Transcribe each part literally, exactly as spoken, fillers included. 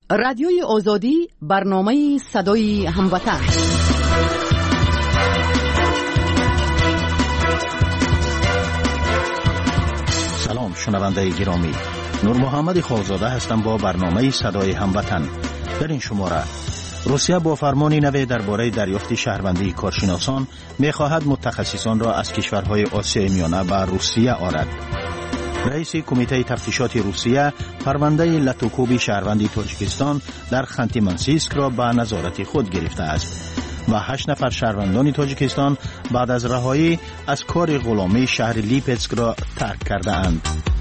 رادیوی آزادی برنامه صدای هموطن. سلام شنونده گرامی، نور محمد خالزاده هستم با برنامه صدای هموطن. در این شماره روسیه با فرمانی نو درباره دریافت شهروندی کارشناسان می‌خواهد متخصصان را از کشورهای آسیای میانه به روسیه آرد. رئیس کمیته تفتیشات روسیه پرونده لاتوکوبی شهروندی تاجیکستان در خانتی منسیسک را به نظارت خود گرفته است و هشت نفر شهروندان تاجیکستان بعد از رهایی از کار غلامی شهر لیپسک را ترک کرده اند.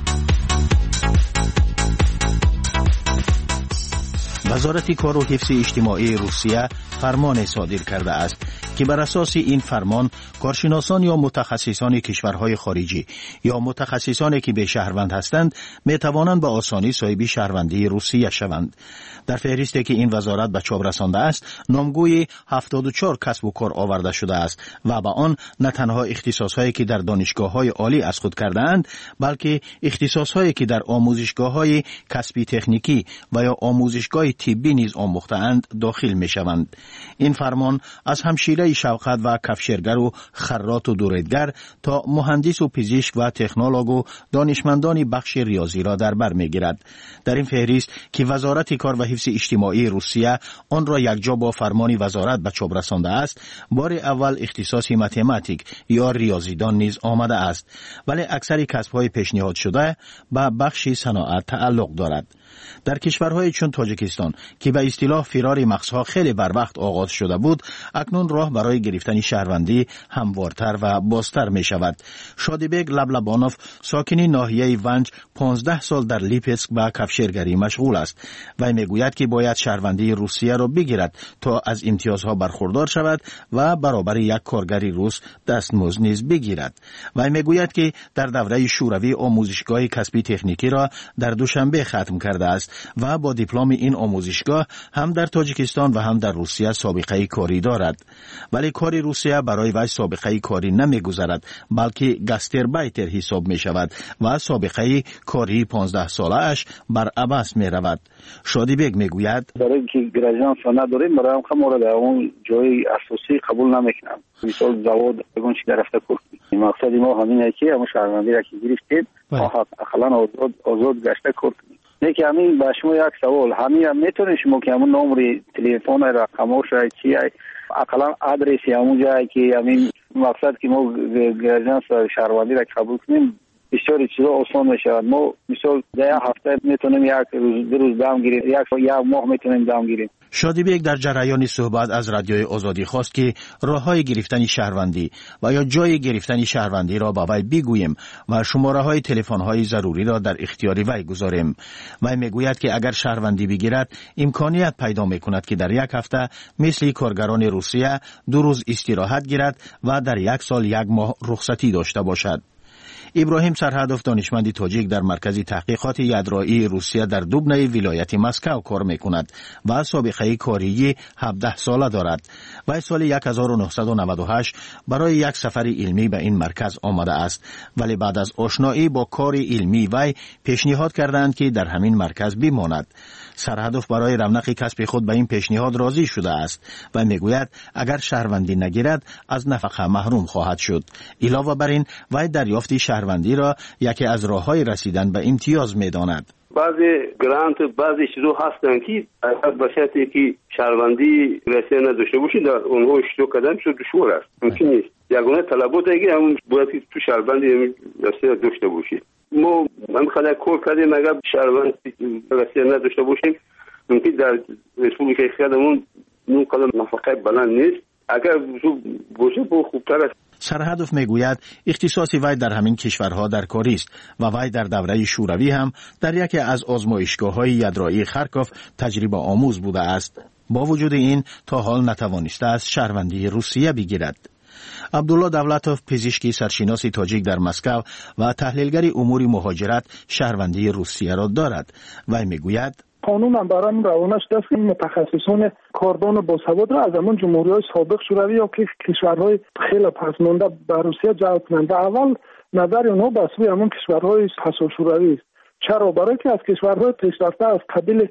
وزارت کار و حفظ اجتماعی روسیه فرمان صادر کرده است که بر اساس این فرمان کارشناسان یا متخصصان کشورهای خارجی یا متخصصانی که به شهروند هستند می توانند به آسانی صاحب شهروندی روسیه شوند. در فهرستی که این وزارت به چاپ رسانده است نامگوی هفتاد و چهار کسب و کار آورده شده است و با آن نه تنها اختصاصهایی که در دانشگاه‌های عالی از خود کرده‌اند بلکه اختصاصهایی که در آموزشگاه‌های کسبی تکنیکی و یا آموزشگاه طبی نیز آموخته‌اند داخل می‌شوند. این فرمان از همشیره شوقت و کفشرگر و خراط و دوریدگر تا مهندس و پزشک و تکنولوژ و دانشمندان بخش ریاضی را در بر می‌گیرد. در این فهرست که وزارت کار و حفظ اجتماعی روسیه آن را یکجا با فرمان وزارت به چاپ رسانده است، بار اول اختصاص متماتیک یا ریاضیدان نیز آمده است، ولی اکثر کسب‌های پیشنهاد شده به بخش صنعت تعلق دارد. در کشورهای چون تاجیکستان که به اصطلاح فرار مغزها خیلی بر وقت آغاز شده بود، اکنون راه برای گرفتن شهروندی هموارتر و بازتر می شود. شادیبگ لبلبانوف ساکن ناحیه ونج پانزده سال در لیپسک به کفشرگری مشغول است و میگوید که باید شهروندی روسیه را بگیرد تا از امتیازها برخوردار شود و برابر یک کارگری روس دستمزد نیز بگیرد. و میگوید که در دوره شوروی آموزشگاه کسبی تکنیکی را در دوشنبه ختم کرده است و با دیپلم این آموزشگاه هم در تاجیکستان و هم در روسیه سابقه کاری دارد. ولی کار روسیه برای وی سابقه کاری نمیگذارد بلکه گاستربایتر حساب می شود و سابقه کاری پانزده ساله اش بر عباس می رود. شادیبگ می گوید برای اینکه گراجان سانه داریم برای هم ما را در اون جای اساسی قبول نمیکنم. مثال زواد بگون چی در رفته کنیم. مقصد ما همینه که همون شهروندی را که گرفتیم اقلا آزاد آزاد گشته کنیم. یکی همین با شما یک سوال همین هم میتونید شما که همون نمره تلفن رقمش چی اقلا آدرسی همون جایی که همین مقصد که ما گراجان شهروندی را قبول کنیم بسیار چیزا آسان میشه. ما مثال ده هفته میتونیم یک روز دو روز دام گیریم، یک یک ماه میتونیم دام گیریم. شادیبگ در جریان صحبت از رادیوی آزادی خواست که راههای گرفتن شهروندی و یا جای گرفتن شهروندی را با وی بگوییم و شماره های تلفن های ضروری را در اختیار وی گذاریم. وی میگوید که اگر شهروندی بگیرد امکانیت پیدا میکند که در یک هفته مثل کارگران روسیه دو روز استراحت گیرد و در یک سال یک ماه رخصتی داشته باشد. ابراهیم سرهدف دانشمندی تاجیک در مرکز تحقیقات یدرایی روسیه در دوبنه ولایت مسکو کار میکند و سابقه کاری هفده ساله دارد. و سال هزار و نهصد و نود و هشت برای یک سفر علمی به این مرکز آمده است، ولی بعد از آشنایی با کار علمی وی پیشنهاد کردند که در همین مرکز بماند. سرهدف برای رونق کسب خود به این پیشنهاد راضی شده است و میگوید اگر شهروندی نگیرد از نفقه محروم خواهد شد. علاوه بر این وی دریافت شهروندی را یکی از راههای رسیدن به امتیاز میداند. بعضی گرانت بعضی چیزو هستن که اگر باشد که شهروندی رسیدن نداشته باشی در اونها اشتراک کردن شو دشوار است. ممکن نیست. یگانه طلبات دیگه همون باید که تو شهروندی رسیدن داشته باشی. ما هم خدا کار کردیم اگر شهروند رسیدن نداشته باشیم ممکن در ریسپوبلیکای خودمون اون قدر نفقه بلند نیست. اگر باشه با خوبتر است. سرهدف میگوید اختصاص وی در همین کشورها در کاری است و وی در دوره شوروی هم در یکی از آزمایشگاه‌های یدرایی خارکوف تجربه آموز بوده است. با وجود این تا حال نتوانسته است شهروندی روسیه بگیرد. عبدالله دولتوف پزشکی سرشناس تاجیک در مسکو و تحلیلگر امور مهاجرت شهروندی روسیه را دارد. وی میگوید قانون هم برای روانش دست این متخصصان کاردان باسواد را از همون جمهوری‌های سابق شوروی یا که کشورهای خیلی پسمانده به روسیه جلب کنند. اول نظر اونها به سوی همون کشورهای پسا شوروی است. چرا؟ برای که از کشورهای پیشرفته از قبیل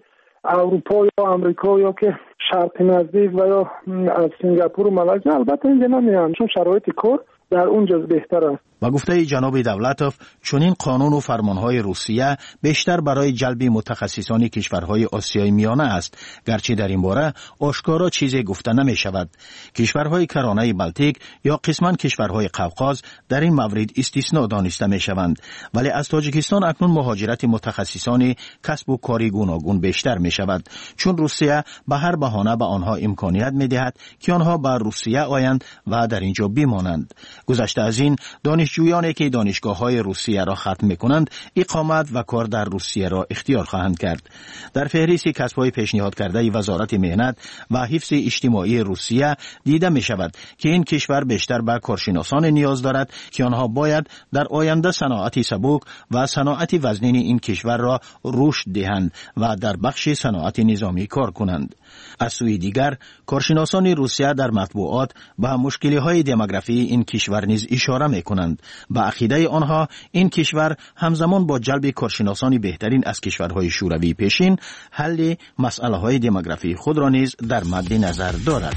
اروپا یا آمریکا یا که شرق نزدیک و یا از سنگاپور و مالزی البته اینجا نمیان چون شرایط کار در اونجا بهتر است. با گفته جناب دولتوف چنین قانون و فرمانهای روسیه بیشتر برای جلب متخصصان کشورهای آسیای میانه است، گرچه در این باره آشکارا چیزی گفته نمی شود. کشورهای کرانه بلتیک یا قسما کشورهای قوقاز در این مورد استثناء دانسته می شوند، ولی از تاجیکستان اکنون مهاجرت متخصصان کسب و کاری گوناگون بیشتر می شود، چون روسیه به هر بهانه به آنها امکانیت می دهد که آنها به روسیه آیند و در اینجا بمانند. گذشته از این دانشجویانی که دانشگاه‌های روسیه را ختم می‌کنند اقامت و کار در روسیه را اختیار خواهند کرد. در فهرست کسب‌های پیشنهاد کرده وزارت مهنت و حفظ اجتماعی روسیه دیده می‌شود که این کشور بیشتر به کارشناسان نیاز دارد که آنها باید در آینده صنعت سبک و صنعت وزنین این کشور را رشد دهند و در بخش صنعت نظامی کار کنند. از سوی دیگر کارشناسان روسیه در مطبوعات به مشکل‌های دموگرافی این کشور نیز اشاره می‌کنند. به عقیده آنها این کشور همزمان با جلب کارشناسان بهترین از کشورهای شوروی پیشین حل مسئله‌های دموگرافی خود را نیز در مد نظر دارد.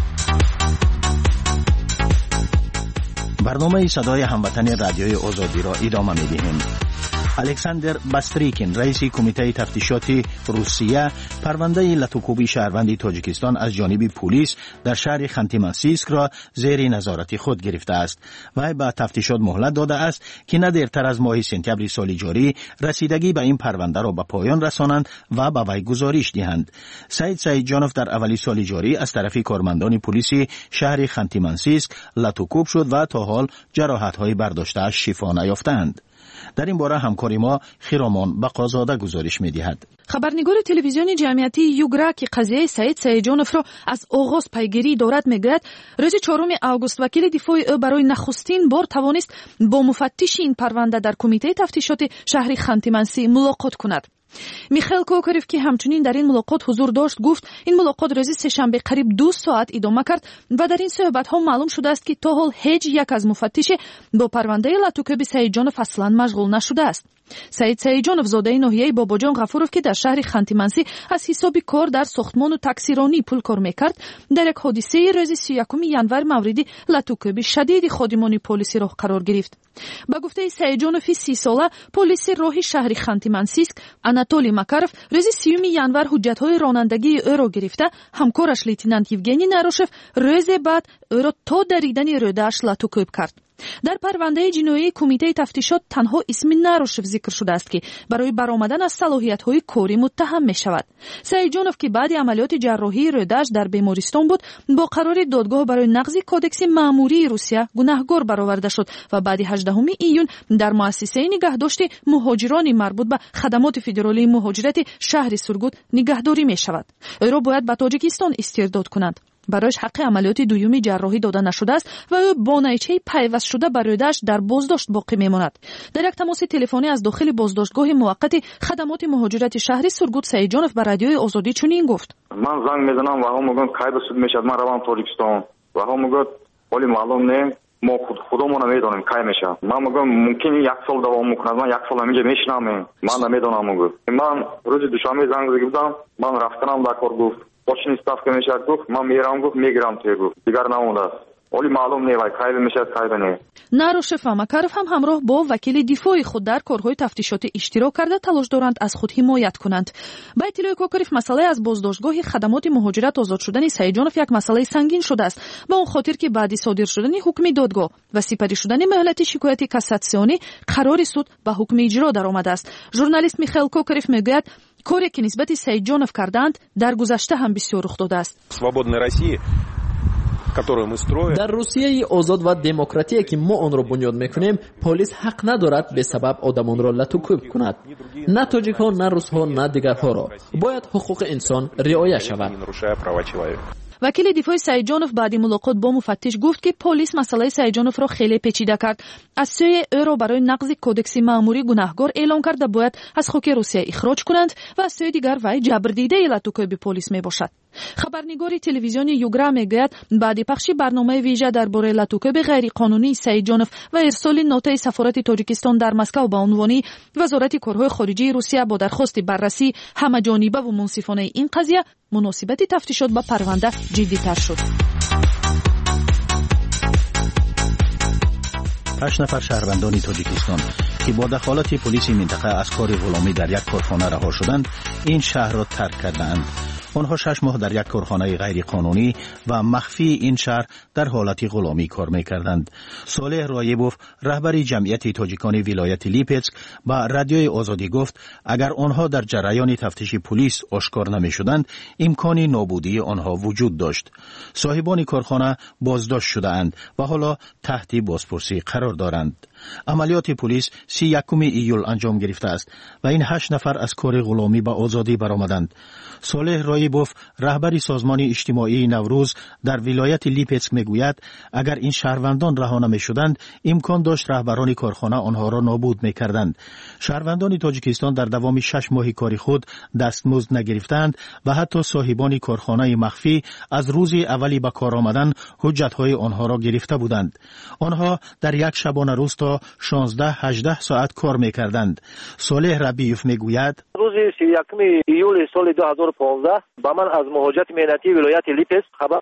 برنامه صدای هموطن رادیوی آزادی را ادامه می‌دهیم. الکساندر باستریکین رئیس کمیته تفتیشاتی روسیه پرونده لاتوکوبی شهروند تاجیکستان از جانب پلیس در شهر خانتی-منسیسک را زیر نظارت خود گرفته است و به تفتیشات مهلت داده است که نه دیرتر از ماه سپتامبر سال جاری رسیدگی به این پرونده را به پایان رسانند و به وی گزارش دهند. سعید سعید جانوف در اولی سال جاری از طرف کارمندان پلیس شهر خانتی-منسیسک لاتوکوب شد و تا حال جراحت‌های برداشته‌اش شفا نیافتند. در این باره همکاری ما خیرامان بقازاده گزارش می‌دهد. خبرنگار تلویزیون جمعیتی یوگرا که قضیه سعید سعیدجانوف را از آغاز پیگیری دارد میگوید روز چهارم آگوست وکیل دفاع او برای نخستین بار توانست با مفتش این پرونده در کمیته تفتیشات شهر خانتی-منسیسک ملاقات کند. میخائیل کوکاریف که همچنین در این ملاقات حضور داشت گفت این ملاقات روز سه‌شنبه قریب دو ساعت ادامه کرد و در این صحبت ها معلوم شده است که تا حال هیچ یک از مفتش با پرونده لاتوکوبی سعیدجانوف اصلا مشغول نشده است. سعید سعیدجانوف زاده ناحیه باباجان غفورов که در شهر خانتی-منسیسک از حساب کار در ساختمان و تاکسیرانی پول کار میکرد در یک حادثه روز سی و یکم ژانویه مورد لاتوکوبی شدید خادمان پلیس راه قرار گرفت. با گفته سعیدجانوف سی ساله پلیس راه شهر خانتی-منسیسک آناتولی ماکاروف روز سیوم ژانویه حجت‌های رانندگی او را گرفته، همکارش لیتنانت یوگنی ناروشف روز بعد او را تا دریدن روده‌اش لاتوکوب کرد. در پرونده جنایی کمیته تفتیشات تنها اسم ناروشف ذکر شده است که برای برآمدن از صلاحیت‌های کاری متهم می‌شود. سعیدجانوف که بعد عملیات جراحی روده‌اش در بیمارستان بود با قرار دادگاه برای نقض کودکس مأموری روسیه گناهکار برآورده شد و بعد هجدهم ایون در مؤسسه نگهداشت مهاجران مربوط به خدمات فدرالی مهاجرت شهر سورگوت نگهداری می‌شود. او را باید به تاجیکستان استرداد کنند. برایش حق عملیات دومی جراحی داده نشده است و او با نیچه پیوست شده بر روده‌اش در بازداشت باقی میماند. در یک تماس تلفنی از داخل بازداشتگاه موقت خدمات مهاجرت شهر سورگوت سعیدجانوف به رادیوی آزادی چنین گفت: من زنگ میزنم و هم میگن کی بسود میشد من روم تاجیکستان و هم میگن ولی معلوم نه ما خود خودمون نمیدونیم کی میشه. من میگم ممکنه یک سال دوام میکنه، من یک سال اینجا میشنم، من نمیدونم. میگم من روز دوشنبه زنگ زدم، من رفتم در کار. گفت почни ставка میشه. گفت من میرم. گفت میگیرم توی. گفت دیگر نمونده است ولی معلوم نیست کی میشه کی نه. ناروشف و ماکاروف هم همراه با وکیل دفاعی خود در کارهای تفتیشاتی اشتراک کرده تلاش دارند از خود حمایت کنند. با اطلاع کوکاریف مسئله از بازداشتگاه خدمات مهاجرت آزاد شدن سعیدجانوف یک مسئله سنگین شده است، به اون خاطر که بعد صادر شدن حکم دادگاه و سپری شدن مهلت شکایت کاساسیونی قرار سود به حکم اجرا درآمده است. ژورنالیست میخائیل کوکاریف میگوید کاری که نسبت سعیدجانوف کردند در گذشته هم بسیار رخ داده است. در روسیه آزاد و دموکراتی که ما آن را بنیاد میکنیم پلیس حق ندارد به سبب آدمان را لاتوکوب کند. نه تاجیک ها نه روس ها نه دیگرها را باید حقوق انسان رعایت شود. وکیل دفاع سعیدجانوف بعد ملاقات با مفتش گفت که پلیس مسئله سعیدجانوف را خیلی پیچیده کرد. از سوی او را برای نقض کودکس مأموری گناهکار اعلام کرد و باید از خاک روسیه اخراج کنند و از سوی دیگر وی جبردیده لاتوکوبی پلیس می باشد. خبرنگار تلویزیون یوگرا میگوید بعد پخش برنامه ویژه درباره لطوکب غیر قانونی سعید جانف و ارسال نوتای سفارت تاجیکستان در مسکو به عنوان وزارت کارهای خارجه روسیه با درخواست بررسی همه‌جانبه و منصفانه این قضیه، مناسبت تفتیشات به پرونده جدی‌تر شد. هشت نفر شهروندان تاجیکستان که با دخالت پلیس منطقه از کار غلامی در یک کارخانه رها شدند، این شهر را ترک کردند. آنها شش ماه در یک کارخانه غیر قانونی و مخفی این شهر در حالت غلامی کار می‌کردند. صالح رایبوف، رهبر جمعیت تاجیکان ولایت لیپسک، با رادیوی آزادی گفت اگر آنها در جریان تفتیش پلیس آشکار نمی‌شدند، امکان نابودی آنها وجود داشت. صاحبان کارخانه بازداشت شده‌اند و حالا تحت بازپرسی قرار دارند. عملیات پلیس سی یکم ایول انجام گرفته است و این هشت نفر از کار غلامی به آزادی برآمدند. صالح رایبوف، رهبر سازمان اجتماعی نوروز در ولایت لیپسک میگوید اگر این شهروندان رها نمی‌شدند، امکان داشت رهبران کارخانه آنها را نابود می‌کردند. شهروندان تاجیکستان در دوام شش ماه کاری خود دستمزد نگرفتند و حتی صاحبان کارخانه مخفی از روز اولی به کار آمدن حجت‌های آنها را گرفته بودند. آنها در یک شبانه روز تا شانزده هجده ساعت کار می‌کردند. صالح ربیوف میگوید روز سی یکم ایول سال دو هزار و پانزده با من از مهاجرت مهنتی ولایت لیپسک خبر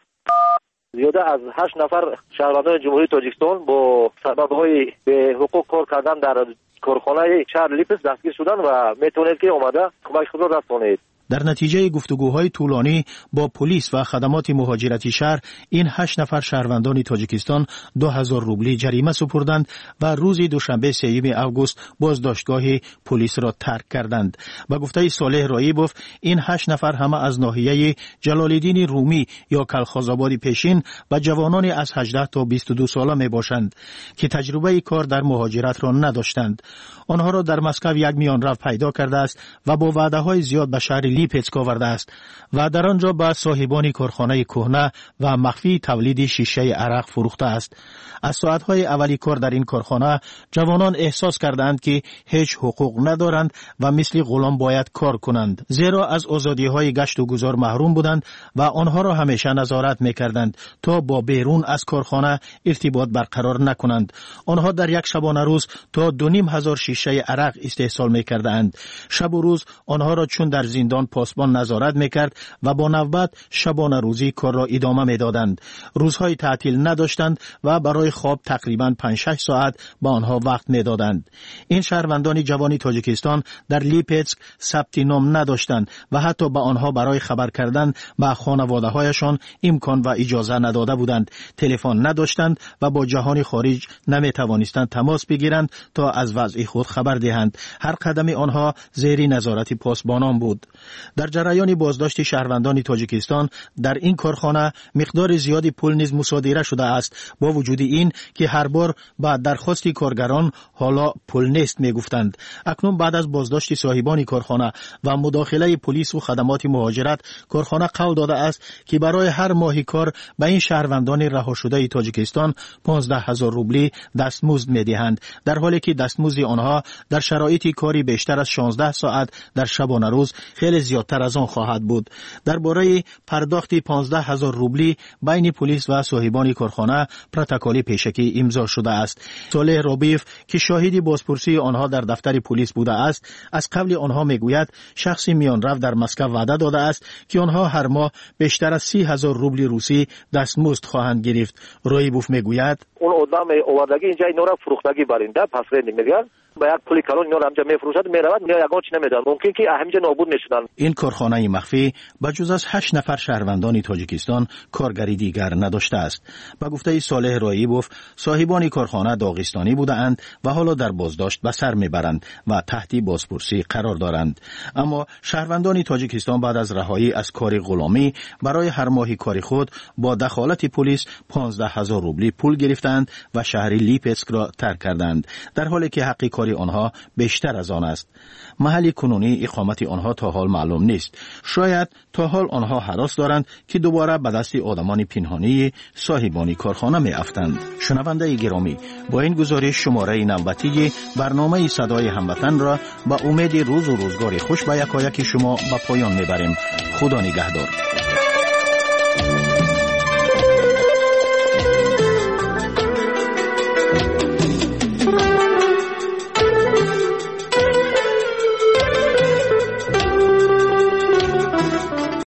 زیاده از هشت نفر شهروندان جمهوری تاجیکستان با سبب‌های به حقوق کار کردن در کارخانه شهر لیپسک دستگیر شدند و میتونید که اومده کمک خود را رسانید. در نتیجه گفتگوهای طولانی با پلیس و خدمات مهاجرتی شهر، این هشت نفر شهروندان تاجیکستان دو هزار روبلی جریمه سپردند و روز دوشنبه سوم اوگوست بازداشتگاه پلیس را ترک کردند. با گفته صالح رایبوف، این هشت نفر همه از ناحیه جلال‌الدین رومی یا کلخازآباد پیشین و جوانان از هجده تا بیست و دو ساله می باشند که تجربه کار در مهاجرت را نداشتند. آنها را در مسکو یک میانرو پیدا کرده است و با وعده‌های زیاد به شهر لیپسک آورده است و در آنجا به صاحبان کارخانه کهنه و مخفی تولید شیشه عرق فروخته است. از ساعت‌های اولی کار در این کارخانه جوانان احساس کردند که هیچ حقوق ندارند و مثل غلام باید کار کنند، زیرا از آزادی‌های گشت و گذار محروم بودند و آنها را همیشه نظارت می‌کردند تا با بیرون از کارخانه ارتباط برقرار نکنند. آنها در یک شبانه روز تا دو نیم هزار شیشه عرق استحصال می‌کردند. شب و روز آنها را چون در زندان پاسبان نظارت می‌کرد و با نوبت شبانه روزی کار را ادامه می‌دادند. روزهای تعطیل نداشتند و برای خواب تقریباً پنج شش ساعت با آنها وقت می‌دادند. این شهروندان جوان تاجیکستان در لیپسک ثبت نام نداشتند و حتی به آنها برای خبر کردن به خانواده‌هایشان امکان و اجازه نداده بودند. تلفن نداشتند و با جهان خارج نمی‌توانستند تماس بگیرند تا از وضع خود خبر دهند. هر قدم آنها زیر نظارت پاسبانان بود. در جریان بازداشت شهروندان تاجیکستان در این کارخانه مقدار زیادی پول نیز مصادره شده است، با وجود این که هر بار بعد درخواست کارگران حالا پول نیست میگفتند. اکنون بعد از بازداشت صاحبان کارخانه و مداخله پلیس و خدمات مهاجرت، کارخانه قول داده است که برای هر ماهی کار به این شهروندان رها شده تاجیکستان پانزده هزار روبلی دستمزد میدهند، در حالی که دستمزد آنها در شرایط کاری بیشتر از شانزده ساعت در شبانه روز خیلی زیادتر از آن خواهد بود. درباره پرداخت پانزده هزار روبلی بین پلیس و صاحبان کارخانه پروتکل پیشکی امضا شده است. صالح رابیف که شاهد بازپرسی آنها در دفتر پلیس بوده است، از قبل آنها میگوید شخص میانرو در مسکو وعده داده است که آنها هر ماه بیشتر از سی هزار روبل روسی دستمزد خواهند گرفت. رایبوف میگوید اون آدم آوردگی اینجا اینا را فروختگی برنده پس رنگ میگن با یک پولی کلان اینا را همجا میفروشد میرود میاد یگان چی نمیدن، ممکن که همجا نابود میشدن. این کارخانه مخفی بجز از هشت نفر شهروندان تاجیکستان کارگری دیگر نداشته است. با گفته صالح رایبوف، صاحبان کارخانه داغستانی بودند و حالا در بازداشت به سر میبرند و تحت بازپرسی قرار دارند. اما شهروندان تاجیکستان بعد از رهایی از کار غلامی برای هر ماهی کاری خود با دخالت پلیس پانزده هزار روبلی پول گرفتند و شهر لیپسک را ترک کردند، در حالی که حق کاری آنها بیشتر از آن است. محل کنونی اقامت آنها تا حال معلوم نیست. شاید تا حال آنها هراس دارند که دوباره به دست آدمان پنهانی صاحبان کارخانه می افتند. شنونده گرامی، با این گزارش شماره نوبتی برنامه صدای هموطن را با امید روز و روزگار خوش به یکایک شما به پایان می بریم. خدا نگهدار.